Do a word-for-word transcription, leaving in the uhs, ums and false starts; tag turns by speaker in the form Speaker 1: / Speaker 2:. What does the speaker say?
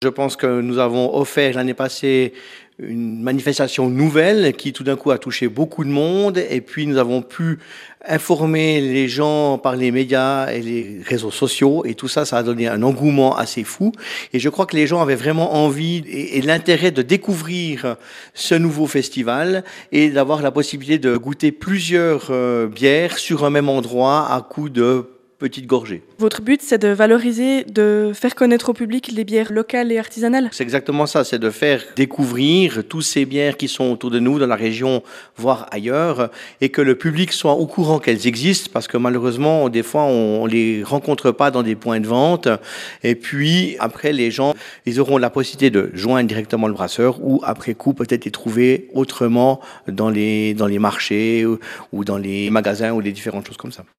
Speaker 1: Je pense que nous avons offert l'année passée une manifestation nouvelle qui tout d'un coup a touché beaucoup de monde et puis nous avons pu informer les gens par les médias et les réseaux sociaux et tout ça, ça a donné un engouement assez fou et je crois que les gens avaient vraiment envie et, et l'intérêt de découvrir ce nouveau festival et d'avoir la possibilité de goûter plusieurs euh, bières sur un même endroit à coup de petites gorgées.
Speaker 2: Votre but, c'est de valoriser, de faire connaître au public les bières locales et artisanales?
Speaker 1: C'est exactement ça, c'est de faire découvrir tous ces bières qui sont autour de nous, dans la région, voire ailleurs, et que le public soit au courant qu'elles existent, parce que malheureusement, des fois, on ne les rencontre pas dans des points de vente. Et puis, après, les gens, ils auront la possibilité de joindre directement le brasseur, ou après coup, peut-être les trouver autrement dans les, dans les marchés, ou, ou dans les magasins, ou les différentes choses comme ça.